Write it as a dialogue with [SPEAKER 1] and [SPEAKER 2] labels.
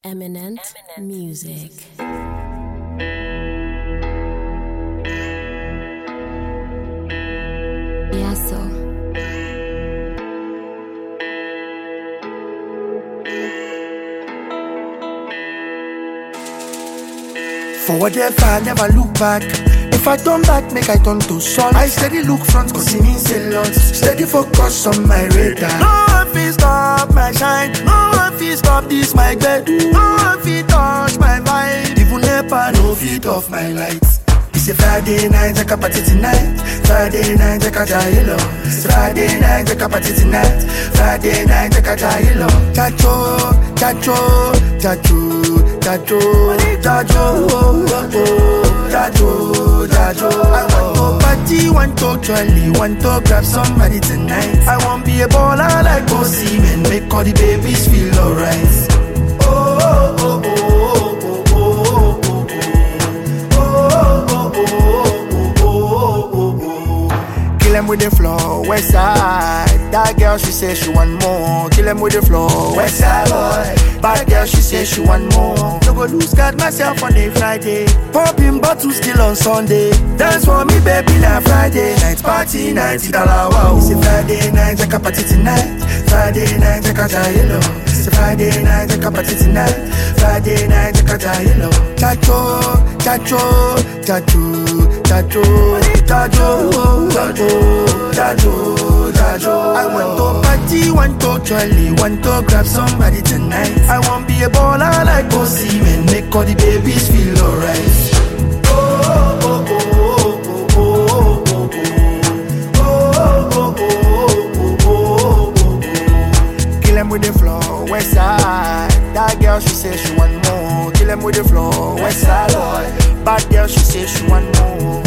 [SPEAKER 1] Eminent Music. Yasso.
[SPEAKER 2] Forward if I never look back. If I turn back, make I turn to sun. I steady look front, cause it means a lot. Steady focus on my radar. No one fit stop my shine. No one fit stop this my bed. No one fit touch my vibe. Even never no fit off my lights. It's a Friday night, I can party tonight. Friday night, I can die low. It's Friday night, I can party tonight. Friday night, I can die low. Chacho, chacho, chacho, chacho, chacho, chacho, chacho. I want to party, want to jolly, want to grab somebody tonight. I want be a baller like Bossy, man. Make all the babies feel alright. Oh, oh, oh, oh. Kill them with the flow, west side. That girl, she say she want more. Kill them with the flow, west side boy. Bad girl, she say she want more. No go lose guard myself on a Friday. Popping bottles still on Sunday. Dance for me, baby, na Friday night party, $90 wow. It's a Friday night, I can party tonight. Friday night, I can die low. It's a Friday night, I can party tonight. Friday night, I can die low. Chacho, chacho, chacho, chacho, chacho, chacho, chacho, chacho. I want to party, want to jolly, want to grab somebody tonight. I want be a baller like Bossy, man. Make all the babies feel alright. Oh, oh, oh, oh, oh, oh, oh, oh, oh, oh, oh, oh. Kill them with the flow, west side. That girl, she say she want more. Kill them with the flow, west side boy. Bad girl, she say she want more.